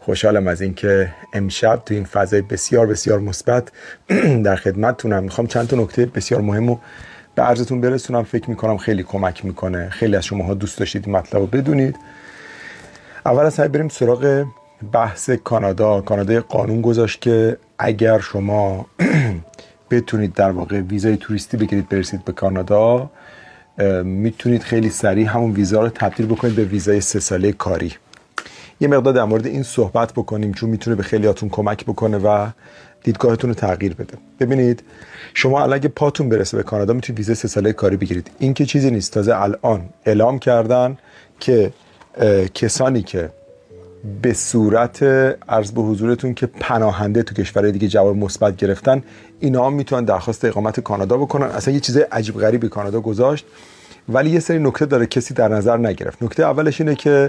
خوشحالم از اینکه امشب تو این فضای بسیار بسیار مثبت در خدمتتونم. میخوام چند تا نکته بسیار مهمو به عرضتون برسونم. فکر میکنم خیلی کمک میکنه. خیلی از شماها دوست داشتید این مطلب رو بدونید. اول از همه بریم سراغ بحث کانادا. کانادا قانون گذاشت که اگر شما بتونید در واقع ویزای توریستی بگیرید برسید به کانادا، میتونید خیلی سریع همون ویزا رو تبدیل بکنید به ویزای 3 ساله کاری. یه مقدار در مورد این صحبت بکنیم چون میتونه به خیلیاتون کمک بکنه و دیدگاهتون رو تغییر بده. ببینید شما الان اگه پاتون برسه به کانادا میتونید ویزای 3 ساله کاری بگیرید. این که چیزی نیست. تازه الان اعلام کردن که کسانی که به صورت عرض به حضورتون که پناهنده تو کشورهای دیگه جواب مثبت گرفتن، اینا هم میتونن درخواست اقامت کانادا بکنن. اصلا یه چیز عجیب غریبی کانادا گذاشت، ولی یه سری نکته داره کسی در نظر نگرفت. نکته اولش اینه که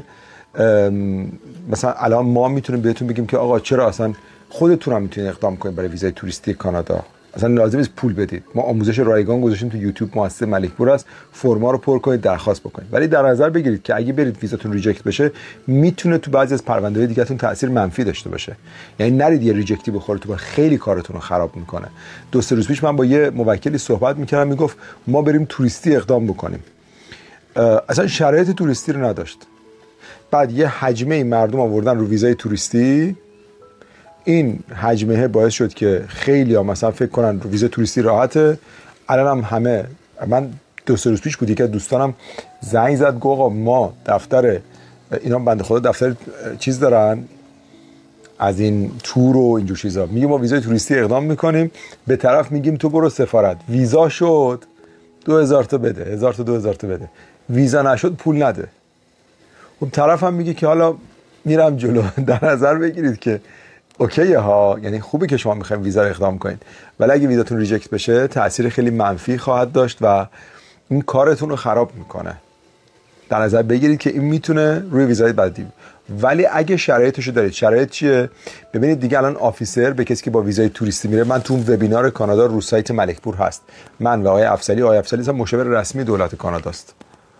مثلا الان ما میتونیم بهتون بگیم که آقا چرا اصلا خودتون هم میتونید اقدام کنید برای ویزای توریستی کانادا، اصلا لازم نیست پول بدید. ما آموزش رایگان گذاشتیم تو یوتیوب، مؤسسه ملکپور است، فرما رو پر کنید، درخواست بکنید. ولی در نظر بگیرید که اگه برید ویزاتون ریجکت بشه، میتونه تو بعضی از پرونده‌های دیگه‌تون تاثیر منفی داشته باشه. یعنی نرید یه ریجکتی بخوره تو خیلی کارتون رو خراب میکنه. 2-3 روز پیش من با یه موکلی صحبت میکردم، میگفت ما بریم توریستی اقدام بکنیم، اصلا شرایط توریستی رو نداشت. بعد یه حجمه مردم آوردن رو ویزای توریستی. این حجمه باعث شد که خیلی ها مثلا فکر کنن رو ویزای توریستی راحته. الان هم همه، من 2-3 روز پیش بود یکی از دوستانم زنگ زد گفت آقا ما دفتر اینا بنده خدا دفتر چیز دارن از این تور و اینجور چیزا، میگه ما ویزای توریستی اقدام میکنیم، به طرف میگیم تو برو سفارت، ویزا شد 2000 تا بده، 1000 تا 2000 تا بده، ویزا نشد پول نده. اون طرف هم میگه که حالا میرم جلو. در نظر بگیرید که اوکیه ها، یعنی خوبه که شما میخواین ویزا رو اقدام کنید، ولی اگه ویزاتون ریجکت بشه تأثیر خیلی منفی خواهد داشت و این کارتون رو خراب میکنه. در نظر بگیرید که این میتونه روی ویزای بعدی. ولی اگه شرایطشو دارید، شرایط چیه؟ ببینید دیگه الان آفیسر به کسی که با ویزای توریستی میره، من تو اون وبینار کانادا رو سایت ملکپور هست، من و آقای افضلی هم مشاور رسمی دولت کاناداست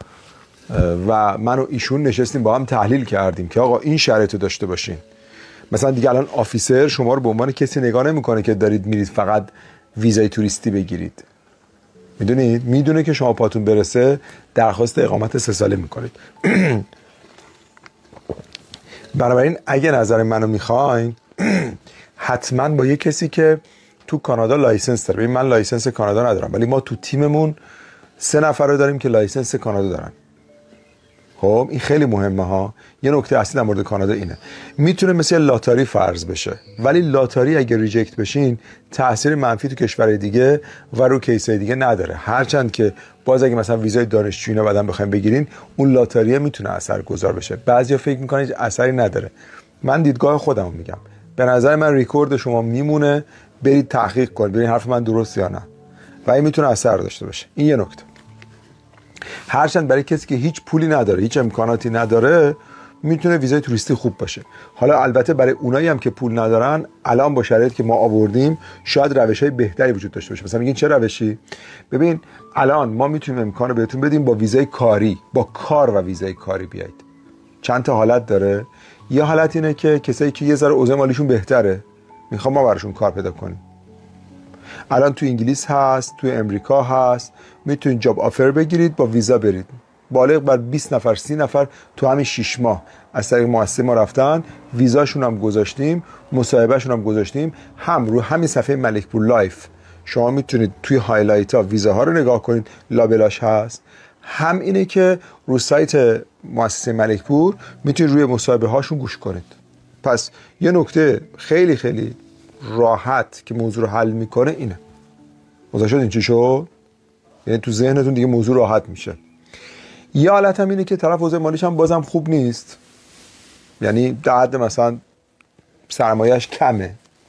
و من و ایشون نشستیم با هم تحلیل کردیم که آقا این شرایطو داشته باشین. مثلا دیگه الان آفیسر شما رو به عنوان کسی نگاه نمیکنه که دارید میرید فقط ویزای توریستی بگیرید. میدونه که شما پاتون برسه درخواست اقامت 3 ساله میکنید. بنابراین اگه نظر منو میخواین حتما با یه کسی که تو کانادا لایسنس داره. من لایسنس کانادا ندارم، ولی ما تو تیممون 3 نفر رو داریم که لایسنس کانادا دارن. خب این خیلی مهمه ها. یه نکته اصلی در مورد کانادا اینه، میتونه مثل لاتاری فرض بشه، ولی لاتاری اگه ریجکت بشین تاثیر منفی تو کشورهای دیگه و رو کیسای دیگه نداره. هرچند که باز اگه مثلا ویزای دانشجویی رو بعدن بخواید بگیرین، اون لاتاری میتونه اثرگذار بشه. بعضیا فکر میکنن اثری نداره. من دیدگاه خودمو میگم، به نظر من ریکورد شما میمونه، برید تحقیق کنید ببینید حرف من درست یا نه و این میتونه اثر داشته باشه. این یه نکته. هرچند برای کسی که هیچ پولی نداره، هیچ امکاناتی نداره، میتونه ویزای توریستی خوب باشه. حالا البته برای اونایی هم که پول ندارن، الان با شرایطی که ما آوردیم شاید روش‌های بهتری وجود داشته باشه. مثلا میگین چه روشی؟ ببین الان ما میتونیم امکان رو بهتون بدیم با ویزای کاری، با کار و ویزای کاری بیایید. چند تا حالت داره. یه حالت اینه که کسایی که یه ذره اوضاع مالیشون بهتره میخوام ما براشون کار پیدا کنیم. الان تو انگلیس هست، تو امریکا هست، میتونید جاب آفر بگیرید، با ویزا برید. بالغ بر 20 نفر 30 نفر تو همین 6 ماه از طریق مؤسسه ما رفتن، ویزاشون هم گذاشتیم، مصاحبهشون هم گذاشتیم. هم رو همین صفحه ملکپور لایف شما میتونید توی هایلایت ها ویزاها رو نگاه کنید، لابلاش هست. هم اینه که رو سایت مؤسسه ملکپور میتونید روی مصاحبه هاشون گوش کنید. پس یه نکته خیلی خیلی راحت که موضوع رو حل میکنه اینه. متوجه شدین چی شد؟ یعنی تو ذهنتون دیگه موضوع راحت میشه. یه حالت هم اینه که طرف اوضاع مالیش هم بازم خوب نیست، یعنی در حد مثلا سرمایه‌اش کمه.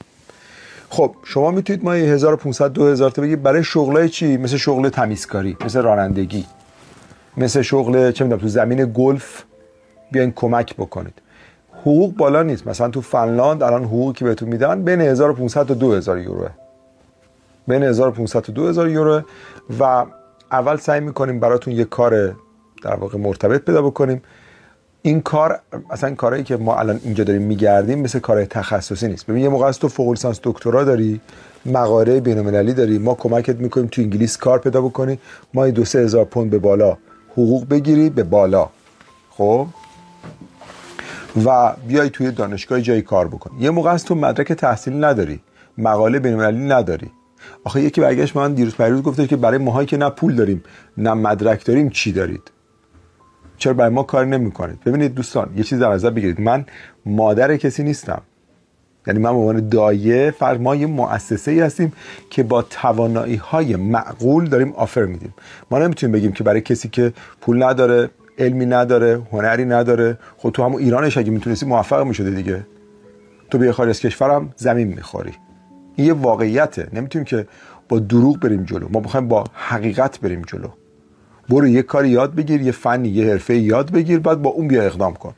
خب شما میتونید ما 1500 2000 تا بگید برای شغلای چی؟ مثل شغل تمیزکاری، مثل رانندگی، مثل شغل چه میدونم تو زمین گلف بیاین کمک بکنید. حقوق بالا نیست. مثلا تو فنلاند الان حقوقی که بهتون میدن بین 1500 تا 2000 یورو، بین 1500 تا 2000 یورو و اول سعی میکنیم براتون یه کار در واقع مرتبط پیدا بکنیم. این کار اصلا کارهایی که ما الان اینجا داریم میگردیم مثل کارهای تخصصی نیست. ببین یه موقع است تو فوق لیسانس دکترا داری، مقاله بین‌المللی داری، ما کمکت میکنیم تو انگلیس کار پیدا بکنی، ما 2-3 هزار پوند به بالا حقوق بگیری به بالا، خب، و بیای توی دانشگاه جایی کار بکنی. یه موقع است تو مدرک تحصیلی نداری، مقاله بین‌المللی نداری. آخه یکی برگشت من دیروز پیروز گفته که برای ماهایی که نه پول داریم نه مدرک داریم چی دارید؟ چرا برای ما کار نمی‌کنید؟ ببینید دوستان، یه چیز در نظر بگیرید، من مادر کسی نیستم. یعنی من به عنوان دایه ما یه مؤسسه‌ای هستیم که با توانایی‌های معقول داریم آفر میدیم. ما نمیتونیم بگیم که برای کسی که پول نداره، علمی نداره، هنری نداره، خب تو همون ایرانش اگه میتونستی موفق میشده دیگه. تو بیای خارج از کشورم زمین میخوری. این یه واقعیته. نمیتونیم که با دروغ بریم جلو. ما می‌خوایم با حقیقت بریم جلو. برو یه کاری یاد بگیر، یه فنی، یه حرفه یاد بگیر، بعد با اون بیا اقدام کن.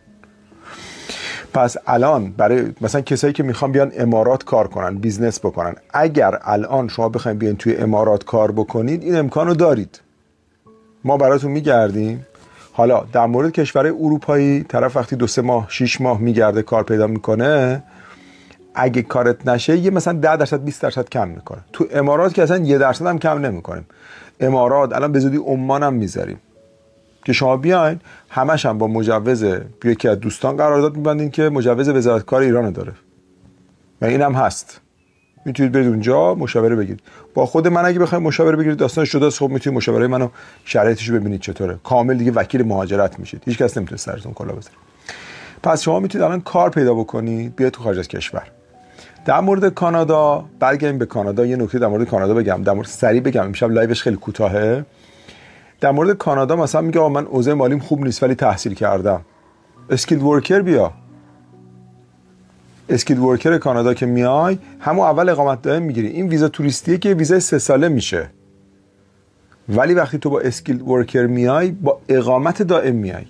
پس الان برای مثلا کسایی که میخوان بیان امارات کار کنن، بیزنس بکنن، اگر الان شما بخواید بیان توی امارات کار بکنید این امکانو دارید. ما براتون میگردیم. حالا در مورد کشورهای اروپایی طرف وقتی 2-3 ماه 6 ماه میگرده کار پیدا میکنه، اگه کارت نشه یه مثلا 10% 20% کم میکنه. تو امارات که اصلا 1% هم کم نمیکنیم. امارات الان به زودی عمان هم میذاریم که شما بیاین، همش هم با مجوز یکی از دوستان قرارداد میبندین که مجوز وزارت کار ایران داره و این هم هست. میتونید برید اونجا مشاوره بگیرید. با خود من اگه بخواید مشاوره بگیرید داستانش جداست. خب میتونید مشاوره منو شرایطش رو ببینید چطوره. کامل دیگه وکیل مهاجرت میشید. هیچ کس نمیتونه سرتون کلا بذاره. پس شما میتونید الان کار پیدا بکنید، بیاید تو خارج از کشور. در مورد کانادا، برگردیم به کانادا. یه نکته در مورد کانادا بگم، در مورد سریع بگم، امشب لایوش خیلی کوتاهه. در مورد کانادا مثلا میگه من اوضاع مالیم خوب نیست ولی تحصیل کردم. اسکیلد ورکر بیا. اسکیلد ورکر کانادا که میای، همون اول اقامت دائم میگیری. این ویزا توریستیه که ویزا 3 ساله میشه. ولی وقتی تو با اسکیلد ورکر میای، با اقامت دائم میای.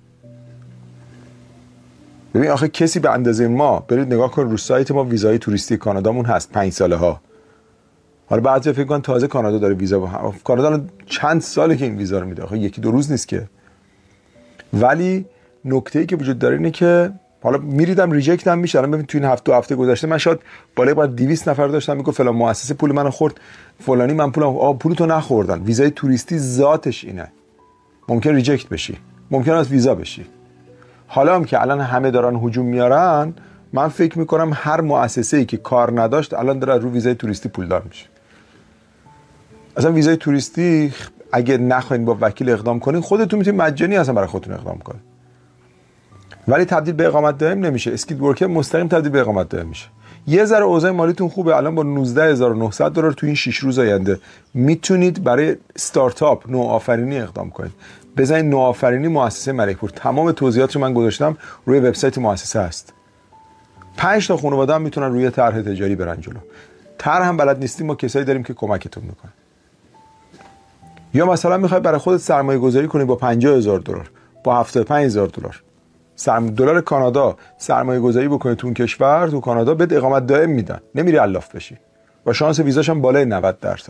ببین آخه کسی به اندازه ما، برید نگاه کن رو سایت ما ویزای توریستی کانادامون هست 5 ساله ها. حالا بعضی فکر کنن تازه کانادا داره ویزا کانادا چند ساله که این ویزا رو میده. آخه 1-2 روز نیست که. ولی نکته‌ای که وجود داره اینه که حالا میریدم ریجکت هم میشه. الان ببین تو این 2 هفته گذشته من شاید بالای بر 200 نفر داشتم میگفت فلان مؤسسه پول منو خورد، فلانی من پولتو نخوردن. ویزای توریستی ذاتش اینه. ممکن ریجکت بشی، ممکن است ویزا بشی. حالا هم که الان همه دارن هجوم میارن، من فکر میکنم هر مؤسسه‌ای که کار نداشت الان داره رو ویزای توریستی پولدار میشه. اصلا ویزای توریستی اگه نخواین با وکیل اقدام کنین، خودتون میتونید مجانی اصلا برای خودتون اقدام کنین. ولی تبدیل به اقامت دائم نمیشه. اسکیلد ورکر مستقیم تبدیل به اقامت دائم میشه. یه ذره اوضاع مالیتون خوبه، الان با 19900 دلار تو این 6 روز آینده میتونید برای استارتاپ نوآفرینی اقدام کنید. بزنید نوآفرینی مؤسسه ملک‌پور. تمام توضیحات رو من گذاشتم روی وبسایت مؤسسه هست. 5 تا خانواده هم میتونن روی طرح تجاری برن جلو. طرح هم بلد نیستیم، ما کسایی داریم که کمکتون میکنن. یا مثلا میخوای برای خودت سرمایه گذاری کنی با 50000 دلار، با 75000 دلار دلار کانادا سرمایه گذاری بکنی تو اون کشور، تو کانادا بهت اقامت دائم میدن، نمیری الاف بشی و شانس ویزاش هم بالای 90%.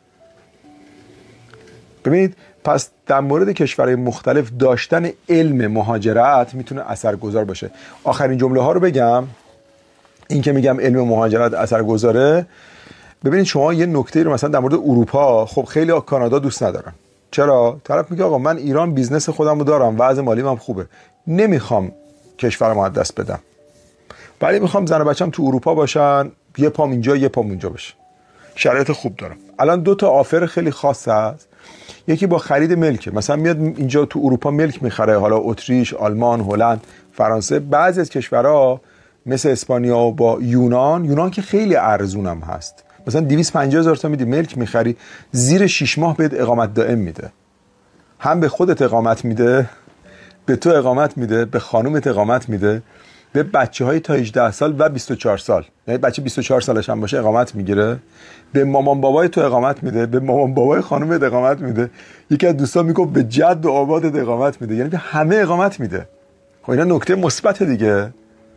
ببینید پس در مورد کشورهای مختلف داشتن علم مهاجرت میتونه اثرگذار باشه. آخرین جمله ها رو بگم. این که میگم علم مهاجرت اثرگذاره، ببینید شما یه نکته رو مثلا در مورد اروپا، خب خیلی کانادا دوست ندارن. چرا؟ طرف میگه آقا من ایران بیزنس خودم رو دارم، وضع مالیم هم خوبه، نمیخوام کشورم از دست بدم، ولی میخوام زن و بچه‌م تو اروپا باشن، یه پام اینجا یه پام اونجا باشه، شرایط خوب دارم. الان 2 تا آفر خیلی خاص هست. یکی با خرید ملکه، مثلا میاد اینجا تو اروپا ملک میخره، حالا اتریش، آلمان، هلند، فرانسه. بعضی از کشورها مثل اسپانیا و با یونان که خیلی ارزون هم هست، مثلا 250000 تا میدی ملک میخری، زیر 6 ماه بهت اقامت دائم میده. هم به خودت اقامت میده، به تو اقامت میده، به خانومت اقامت میده، به بچه‌های تا 18 سال و 24 سال، یعنی بچه 24 سالش هم باشه اقامت میگیره، به مامان بابای تو اقامت میده، به مامان بابای خانومت اقامت میده. یکی از دوستان میگه به جد و آبادت اقامت میده، یعنی به همه اقامت میده. خب اینا نکته مثبت دیگه.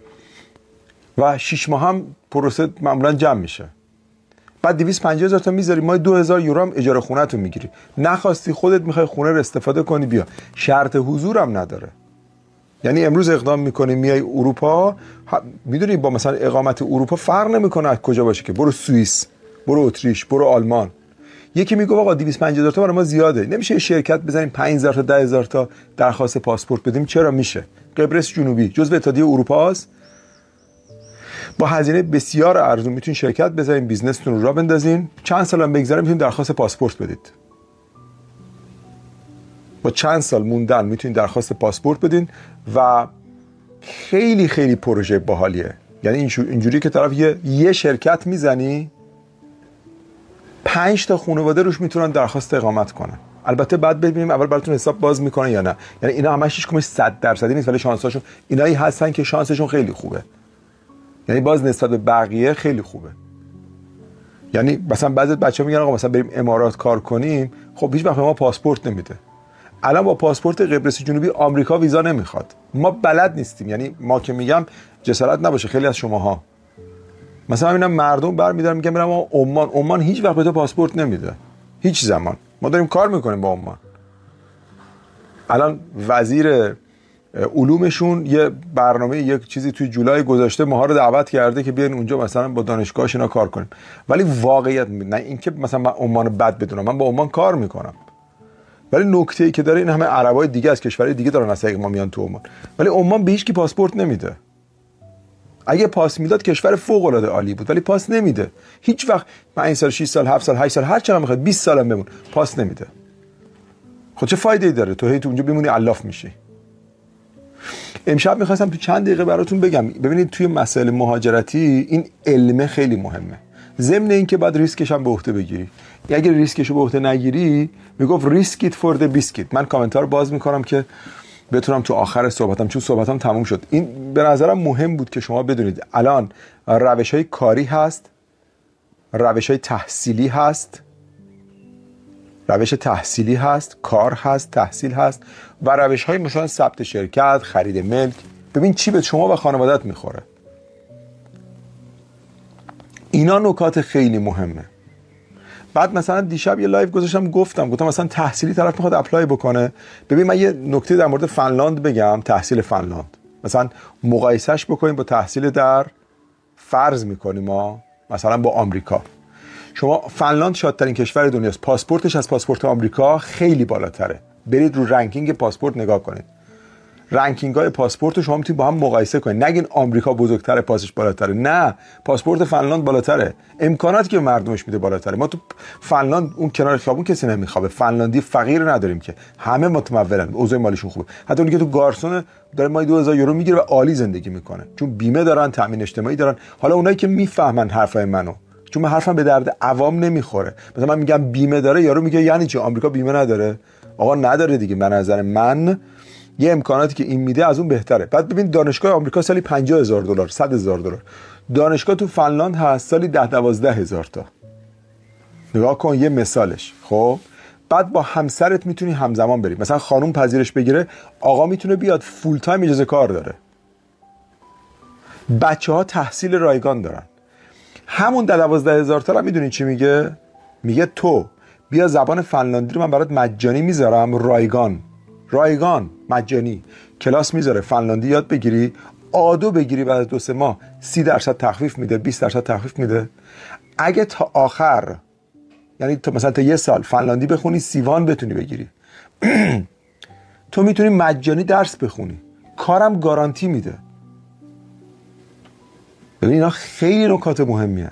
و 6 ماه هم پروسه معمولا جمع میشه. بعد 250000 تا میذاری، ماه 2000 یورو هم اجاره خونه تو میگیری. نخواستی خودت میخوای خونه رو استفاده کنی، بیا. شرط حضور هم نداره. یعنی امروز اقدام میکنی میای اروپا، میدونی با مثلا اقامت اروپا فرق نمیکنه از کجا باشه، که برو سوئیس، برو اتریش، برو آلمان. یکی میگه آقا 250,000 تا برای ما زیاده، نمیشه یه شرکت بزنیم 5,000 تا 10,000 تا درخواست پاسپورت بدیم؟ چرا میشه؟ قبرس جنوبی جزو اتحادیه اروپا است، با هزینه بسیار ارزون میتونین شرکت بزنین، بیزنستون رو راه بندازین، چند سال هم بگذره میتونین درخواست پاسپورت بدید. با چند سال موندن میتونین درخواست پاسپورت بدین و خیلی خیلی پروژه باحالیه. یعنی اینجوری که طرف یه شرکت میزنی 5 تا خانواده روش میتونن درخواست اقامت کنن. البته بعد ببینیم اول براتون حساب باز میکنن یا نه. یعنی اینا همش هیچ کمش 100% نیست، ولی شانساشون اینایی هستن که شانسشون خیلی خوبه. یعنی باز نسبت به بقیه خیلی خوبه. یعنی مثلا بعضی بچه‌ها میگن آقا مثلا بریم امارات کار کنیم، خب هیچ وقت به ما پاسپورت نمیده. الان با پاسپورت قبرس جنوبی آمریکا ویزا نمیخواد. ما بلد نیستیم، یعنی ما که میگم جسارت نباشه خیلی از شماها مثلا میبینم مردم برمی‌دارن میگن برم عمان هیچ وقت به تو پاسپورت نمیده، هیچ زمان. ما داریم کار میکنیم با عمان. الان وزیر علومشون یه برنامه یک چیزی توی جولای گذاشته، ماها رو دعوت کرده که بیاین اونجا مثلا با دانشگاهش اینا کار کنیم. ولی واقعیت نه اینکه مثلا من عمان بد بدونم، من با عمان کار میکنم، ولی نکته‌ای که داره این همه عربای دیگه از کشورهای دیگه دارن از ما میان تو عمان، ولی عمان به هیچ کی پاسپورت نمیده. اگه پاس میداد کشور فوق العاده عالی بود، ولی پاس نمیده. هیچ وقت 5 سال 6 سال 7 سال 8 سال هر چقدر میخواد 20 سال هم بمون پاس نمیده. خب چه فایده‌ای داره تو هی تو اونجا بمونی الاف میشی؟ امشب میخواستم تو چند دقیقه براتون بگم. ببینید توی مسائل مهاجرتی این علم خیلی مهمه، ضمن این که بعد ریسکش هم به عهده بگیری. اگه ریسکشو به عهده نگیری میگفت ریسکیت فور د بیسکیت. من کامنتار باز میکنم که بتونم تو آخر صحبتم، چون صحبتم تموم شد، این به نظرم مهم بود که شما بدونید الان روش‌های کاری هست، روش‌های تحصیلی هست، روش تحصیلی هست، کار هست، تحصیل هست و روش‌های مثلا ثبت شرکت، خرید ملک. ببین چی به شما و خانوادت میخوره. اینا نکات خیلی مهمه. بعد مثلا دیشب یه لایو گذاشتم گفتم مثلا تحصیلی طرف میخواد اپلای بکنه. ببین من یه نکته در مورد فنلاند بگم، تحصیل فنلاند مثلا مقایسهش بکنیم با تحصیل در فرض میکنیم ما مثلا با آمریکا. شما فنلاند شادترین کشور دنیاست، پاسپورتش از پاسپورت آمریکا خیلی بالاتره. برید رو رنکینگ پاسپورت نگاه کنید، رنکینگ های پاسپورت رو شما میتونید با هم مقایسه کنید. نگین آمریکا بزرگتره پاسش بالاتره، نه، پاسپورت فنلاند بالاتره، امکاناتی که مردمش میده بالاتره. ما تو فنلاند اون کنار خیابون کسی نمیخوابه، فنلاندی فقیر نداریم که، همه متمولن، اوضاع مالیشون خوبه. حتی اونی که تو گارسون داره ماهی 2000 یورو میگیره و عالی زندگی میکنه، چون بیمه دارن، تامین اجتماعی دارن. حالا اونایی که میفهمن حرفای منو، چون من حرفم به درد عوام نمیخوره. مثلا من میگم بیمه داره، یارو میگه یعنی چی آمریکا بیمه نداره؟ آقا نداره دیگه. به نظر من یه امکاناتی که این میده از اون بهتره. بعد ببین دانشگاه آمریکا سالی $50,000 $100,000، دانشگاه تو فنلاند هست سالی 10-12 تا. نگاه کن یه مثالش. خب بعد با همسرت میتونی همزمان بری، مثلا خانم پذیرش بگیره، آقا میتونه بیاد فول تایم اجازه کار داره. بچه‌ها تحصیل رایگان دارن. همون 10-12 تا میدونی چی میگه؟ میگه تو بیا زبان فنلاندی رو من برات مجانی میذارم، رایگان مجانی کلاس میذاره، فنلاندی یاد بگیری، آدو بگیری، بعد از 2-3 ماه 30% تخفیف میده، 20% تخفیف میده. اگه تا آخر، یعنی تو مثلا تا 1 سال فنلاندی بخونی، سیوان بتونی بگیری تو میتونی مجانی درس بخونی، کارم گارانتی میده. ببین اینا خیلی نکات مهمیه.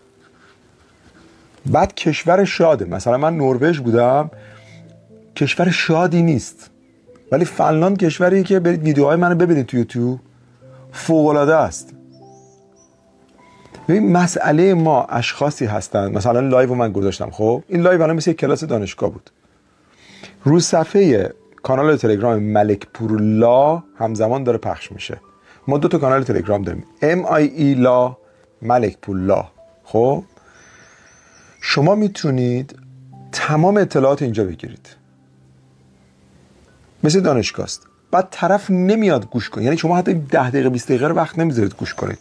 بعد کشور شاده، مثلا من نروژ بودم، کشور شادی نیست، ولی فنلاند کشوریه که برید ویدیوهای منو ببینید تو یوتیوب، فوق‌العاده است. ببین مسئله ما اشخاصی هستن، مثلا لایو من گذاشتم، خب این لایو الان مثل یک کلاس دانشگاه بود. رو صفحه کانال تلگرام ملک پورلا همزمان داره پخش میشه. ما 2 تا کانال تلگرام داریم، MIE لا، ملک پورلا. خب شما میتونید تمام اطلاعات اینجا بگیرید، مثل دانشگاه است. بعد طرف نمیاد گوش کنه، یعنی شما حتی 10 دقیقه 20 دقیقه رو وقت نمیذارید گوش کنید.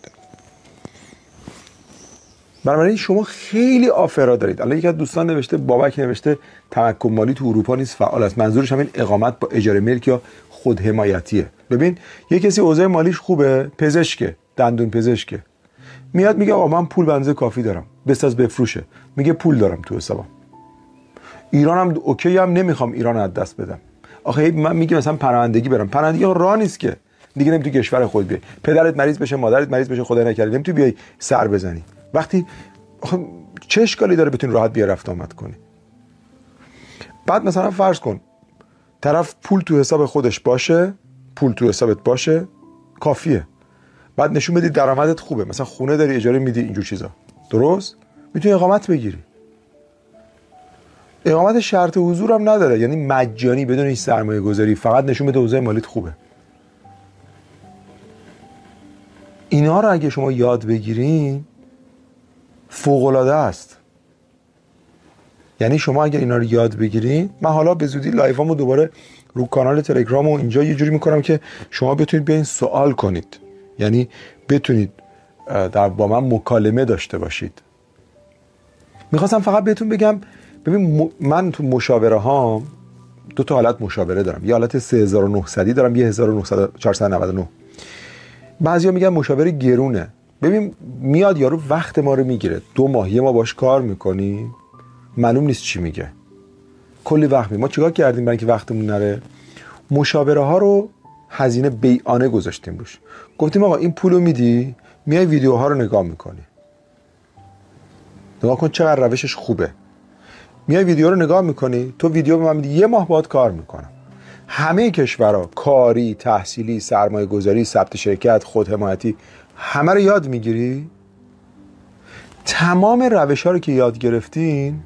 بنابراین شما خیلی آفرا دارید. الان یکی از دوستان نوشته، بابک نوشته تمکن مالی تو اروپا نیست فعال است. منظورش همین اقامت با اجاره ملک یا خودحمایتیه. ببین یه کسی اوضاع مالیش خوبه، پزشکه، دندون پزشکه، میاد میگه آقا من پول به اندازه کافی دارم، بساز بفروشه، میگه پول دارم تو حسابم. ایرانم اوکی، هم نمیخوام ایران از دست بدم. آخه من میگم مثلا پناهندگی برم، پناهندگی راه نیست که دیگه، نمیتونی کشور خود بیای، پدرت مریض بشه، مادرت مریض بشه، خدای نکرده نمیتونی بیای سر بزنی. وقتی آخه چه اشکالی داره بتونی راحت بیا رفت آمد کنی؟ بعد مثلا فرض کن طرف پول تو حساب خودش باشه، پول تو حسابت باشه کافیه، بعد نشون بدی درآمدت خوبه، مثلا خونه داری اجاره میدی، اینجور چیزا، درست؟ میتونی اقامت بگیری. اقامت شرط حضور هم نداره، یعنی مجانی بدون هیچ سرمایه گذاری، فقط نشون بده اوضاع مالیت خوبه. اینا رو اگه شما یاد بگیرین فوق العاده است. یعنی شما اگه اینا رو یاد بگیرین، من حالا به زودی لایوامو دوباره رو کانال تلگرام و اینجا یه جوری میکنم که شما بتونید بیاین سوال کنید، یعنی بتونید با من مکالمه داشته باشید. میخواستم فقط بهتون بگم ببین من تو مشاوره هام دو تا حالت مشاوره دارم، یه حالت 3900 دارم، یه 1499. بعضیا میگن مشاوره گرونه. ببین میاد یارو وقت ما رو میگیره، 2 ماه یه ما باش کار میکنیم، معلوم نیست چی میگه، کلی وقت ما چیکار کردیم برای اینکه وقتمون نره؟ مشاوره ها رو هزینه بیعانه گذاشتیم روش، گفتیم آقا این پولو میدی، میای ویدیوها رو نگاه میکنی، نگاه کن چقدر روشش خوبه، میای ویدیو رو نگاه میکنی، تو ویدیو به من میدی، یه ماه باهات کار میکنم. همه کشورها کاری، تحصیلی، سرمایه گذاری، ثبت شرکت، خودحمایتی، همه رو یاد میگیری. تمام روش ها رو که یاد گرفتین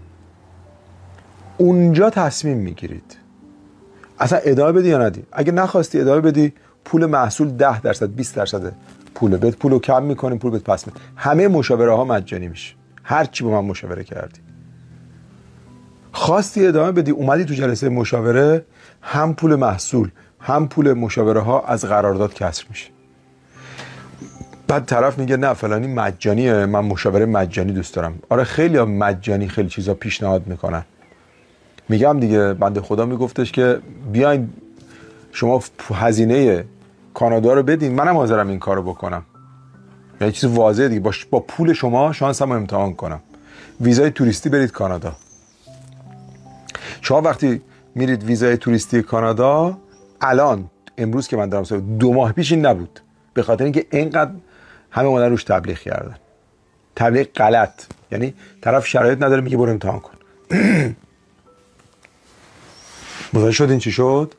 اونجا تصمیم میگیرید اصلا ادامه بدی یا ندی. اگه نخواستی ادامه بدی، پول محصول 10% 20% پوله، بهت پولو کم میکنیم، پول بهت پس میدیم. همه مشاوره ها مجانی میشه، هر چی با من مشاوره کردی. خواستی ادامه بدی، اومدی تو جلسه مشاوره، هم پول محصول هم پول مشاوره ها از قرارداد کسر میشه. بعد طرف میگه نه فلانی مجانیه، من مشاوره مجانی دوست دارم. آره خیلی ها مجانی خیلی چیزا پیشنهاد میکنن. میگم دیگه بنده خدا میگفتش که بیاین شما هزینه کانادا رو بدین، منم حاضرم این کارو بکنم، یعنی چیز واضحه دیگه، با پول شما شانسمو امتحان کنم، ویزای توریستی برید کانادا. شما وقتی میرید ویزای توریستی کانادا، الان امروز که من دارم 2 ماه پیش این نبود، به خاطر اینکه اینقدر همه اومدن روش تبلیغ کردن، تبلیغ غلط، یعنی طرف شرایط نداره میگه برو امتحان کن. متوجه شد این چی شد؟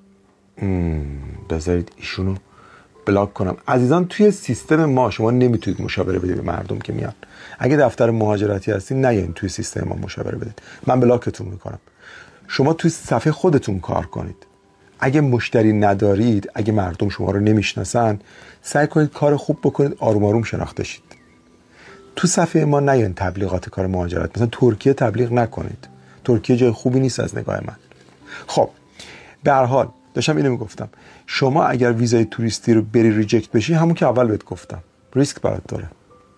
بذارید ایشونو بلاک کنم. عزیزان توی سیستم ما شما نمیتونید مشاوره بدید به مردم که میان. اگه دفتر مهاجرتی هستین نیاین توی سیستم ما مشاوره بدید، من بلاکتون میکنم. شما توی صفحه خودتون کار کنید. اگه مشتری ندارید، اگه مردم شما رو نمیشناسن، سعی کنید کار خوب بکنید، آروم آروم شناخته شید. تو صفحه ما نیاین تبلیغات کار مهاجرت، مثلا ترکیه تبلیغ نکنید. ترکیه جای خوبی نیست از نگاه من. خب به هر حال داشتم اینو میگفتم، شما اگر ویزای توریستی رو بری ریجکت بشی، همون که اول بهت گفتم ریسک برات داره،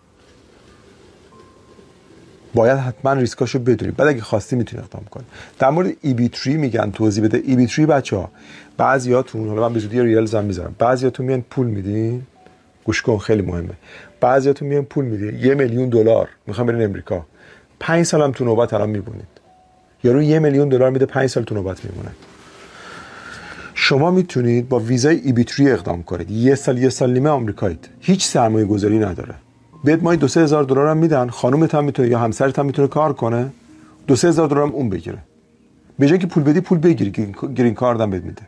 باید حتما ریسکاشو بدونی، بعد اگه خواستی میتونی اقدام کنی. در مورد EB3 میگن توضیح بده. EB3 بچه‌ها بعضیاتون، حالا من به زودی ریلز هم میذارم، بعضیاتون میان پول میدین، گوش کن خیلی مهمه، بعضیاتون میان پول میدین $1,000,000 میخوام برین امریکا، 5 سالم تو نوبت الان میبونید، یارو $1,000,000 میده 5 سال تو نوبت میمونه. شما میتونید با ویزای EB3 اقدام کنید، 1 سال نیمه آمریکایید، هیچ سرمایه گذاری نداره، بهت ماهی $2,000 هم میدن، خانومت هم میتونه یا همسرت هم میتونه کار کنه، $2,000 هم اون بگیره، به جای که پول بدی پول بگیری، گرین کارت هم بهت میده.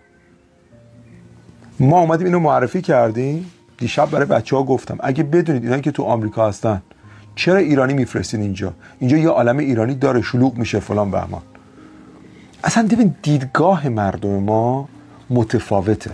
ما اومدیم اینو معرفی کردیم دیشب برای بچه‌ها گفتم اگه بدونید اینا که تو آمریکا هستن چرا ایرانی میفرستین اینجا یه عالم ایرانی داره، شلوغ میشه فلان بهمان. اصلا ببین دیدگاه مردم ما متفاوته.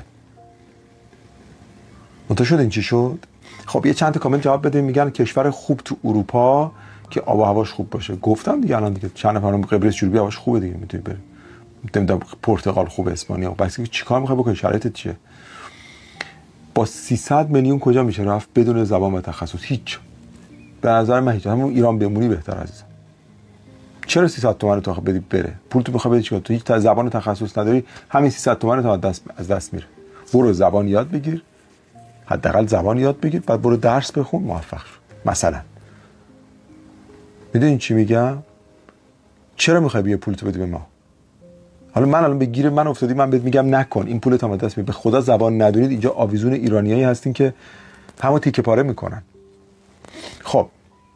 متوجه شد این چی شد؟ خب یه چند تا کامنت جواب بدیم. میگن کشور خوب تو اروپا که آب و هواش خوب باشه. گفتم دیگه الان دیگه چند نفرم قبرس جنوبی هواش خوبه دیگه، میتونی بری. نمیدونم پرتغال خوبه، اسپانیا. بس چیکار میخوای بکنی؟ شرایطت چیه؟ با 300 میلیون کجا میشه رفت بدون زبان و تخصص؟ هیچ. به نظر من هیچ. همون ایران بمونی بهتر عزیزم. چرا 300 تومن تو بدی بره؟ پول تو بخوای بدی چیکار؟ تو هیچ زبان و تخصص نداری، همین 300 تومن تو از دست میره. برو زبان یاد بگیر، حداقل زبان یاد بگیر، بعد برو درس بخون، موفق شو. مثلا میدونین چی میگم؟ چرا میخوای بیا پولتو بدی به ما؟ حالا من الان به گیر من افتادی، من بهت میگم نکن، این پولت هم دست می. به خدا زبان ندونید، اینجا آویزون ایرانیایی هستین که همو تیکه پاره میکنن. خب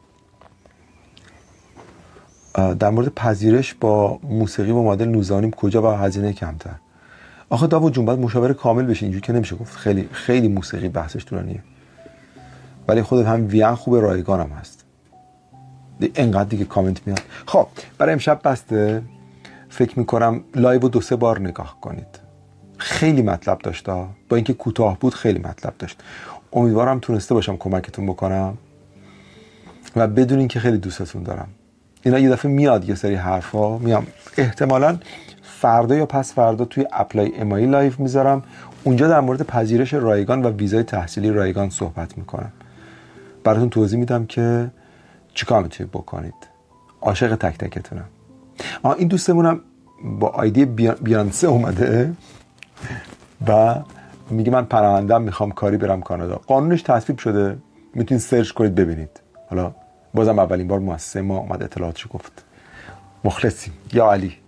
در مورد پذیرش با موسیقی با معادل 19.5 کجا با هزینه کمتر؟ آخه داوود جون باید مشاور کامل بشی، اینجوری که نمیشه گفت. خیلی خیلی موسیقی بحثش طولانیه، ولی خودت هم ویان خوب، رایگان هم هست. اینقدر دیگه کامنت میاد. خب برای امشب بسته. فکر میکنم لایو 2-3 بار نگاه کنید. خیلی مطلب داشت، با اینکه کوتاه بود خیلی مطلب داشت. امیدوارم تونسته باشم کمکتون بکنم و بدونین که خیلی دوستتون دارم. اینا یه دفعه میاد یه سری حرفا، میام احتمالاً فردا یا پس فردا توی اپلای امایی لایو میذارم، اونجا در مورد پذیرش رایگان و ویزای تحصیلی رایگان صحبت میکنم. براتون توضیح میدم که چیکار میتونید بکنید. عاشق تک تکتونم. این دوستمونم با آیدی بیانسه اومده و میگه من پناهنده‌ام، میخوام کاری برم کانادا. قانونش تصویب شده، میتونید سرچ کنید ببینید. حالا بازم اولین بار مؤسسه ما اومد اطلاعاتشو گفت. مخلصیم. یا علی.